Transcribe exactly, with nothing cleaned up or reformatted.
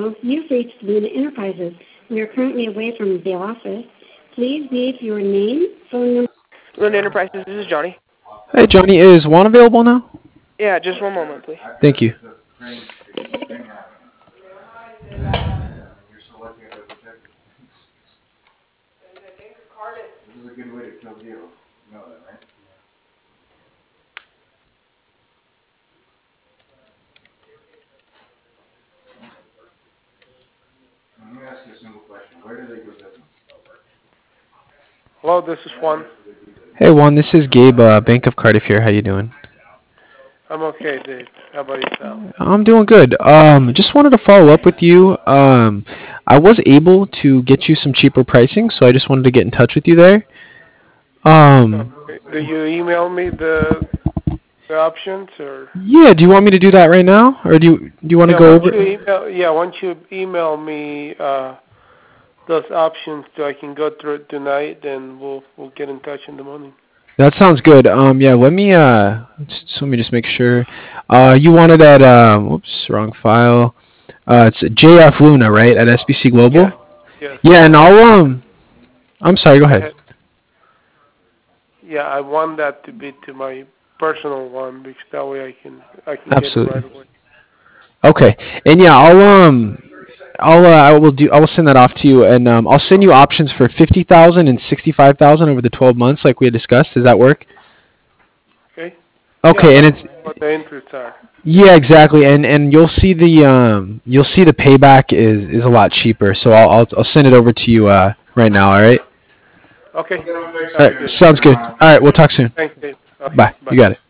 Hello, you've reached Luna Enterprises. We are currently away from the office. Please leave your name, phone number. Luna Enterprises, this is Johnny. Hey, Johnny, is Juan available now? Yeah, just one moment, please. Thank you. This is a good way to kill deals. You know that, right? Let me ask you a simple question. Where do they do business? Hello, this is Juan. Hey, Juan, this is Gabe, uh, Bank of Cardiff here. How you doing? I'm okay, Dave. How about yourself? I'm doing good. Um, just wanted to follow up with you. Um, I was able to get you some cheaper pricing, so I just wanted to get in touch with you there. Um, Okay. Do you email me the the options or? yeah, do you want me to do that right now, or do you do you want to Yeah, go once over? you email, yeah, once you email me uh, those options, so I can go through it tonight, then we'll we'll get in touch in the morning. That sounds good. Um, yeah, let me uh, just, let me just make sure. Uh, you wanted at um, whoops, wrong file. Uh, it's J F Luna, right, at S B C Yes, Global. yes. Yeah, and Uh, I'll um, I'm sorry. Go go ahead. ahead. Yeah, I want that to be to my personal one because that way I can I can get it right Absolutely. away. Okay. And yeah, I'll um, I'll uh, I will do. I will send that off to you, and um, I'll send you options for fifty thousand and sixty-five thousand over the twelve months, like we had discussed. Does that work? Okay. Yeah, Okay, and let me it's know what the interests are. yeah, exactly, and and you'll see the um, you'll see the payback is is a lot cheaper. So I'll I'll, I'll send it over to you uh right now. All right. Okay. I'll get them fixed All for right. you. Sounds good. Sounds good. All right. We'll talk soon. Thanks, Dave. Okay. Bye. Bye. You got it.